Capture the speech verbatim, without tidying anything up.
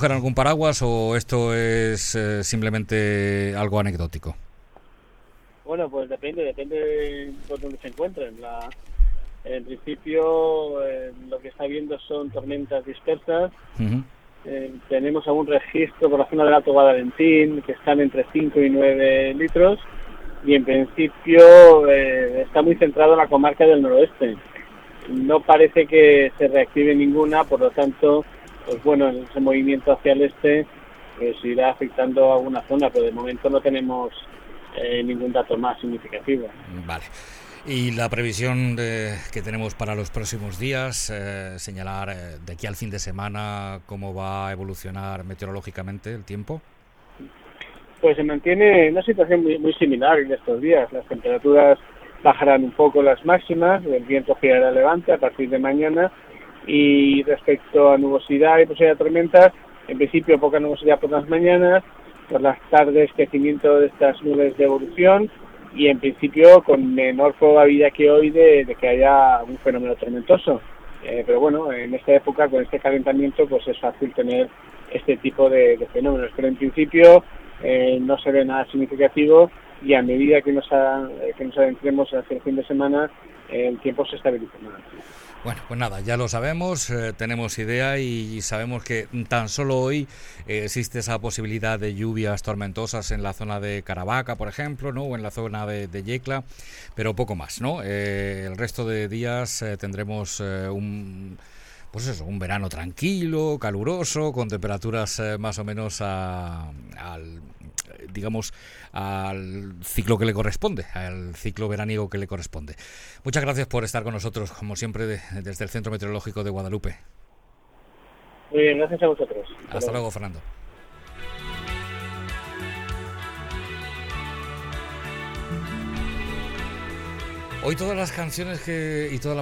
coger algún paraguas o esto es eh, simplemente algo anecdótico? Bueno, pues depende, depende por dónde se encuentren. La, en principio, eh, lo que está viendo son tormentas dispersas. Uh-huh. Eh, tenemos algún registro por la zona del Alto Guadalentín que están entre cinco y nueve litros y en principio eh, está muy centrado en la comarca del noroeste. No parece que se reactive ninguna, por lo tanto, pues bueno, ese movimiento hacia el este pues irá afectando a alguna zona, pero de momento no tenemos eh, ningún dato más significativo. Vale. Y la previsión de, que tenemos para los próximos días, eh, señalar eh, de aquí al fin de semana cómo va a evolucionar meteorológicamente el tiempo. Pues se mantiene una situación muy, muy similar en estos días. Las temperaturas bajarán un poco las máximas, el viento girará a levante a partir de mañana y respecto a nubosidad y posibilidad de tormentas, en principio poca nubosidad por las mañanas, por las tardes crecimiento de estas nubes de evolución y en principio con menor probabilidad que hoy de, de que haya un fenómeno tormentoso. Eh, pero bueno, en esta época, con este calentamiento, pues es fácil tener este tipo de, de fenómenos. Pero en principio eh, no se ve nada significativo y a medida que nos, ha, que nos adentremos hacia el fin de semana, eh, el tiempo se estabiliza más. Bueno, pues nada, ya lo sabemos, eh, tenemos idea y sabemos que tan solo hoy eh, existe esa posibilidad de lluvias tormentosas en la zona de Caravaca, por ejemplo, ¿no? O en la zona de, de Yecla, pero poco más, ¿no? Eh, el resto de días eh, tendremos eh, un... Pues eso, un verano tranquilo, caluroso, con temperaturas eh, más o menos a, al, digamos, al ciclo que le corresponde, al ciclo veraniego que le corresponde. Muchas gracias por estar con nosotros, como siempre, de, desde el Centro Meteorológico de Guadalupe. Muy bien, gracias a vosotros. Hasta, Hasta luego, Fernando. Hoy todas las canciones que y toda la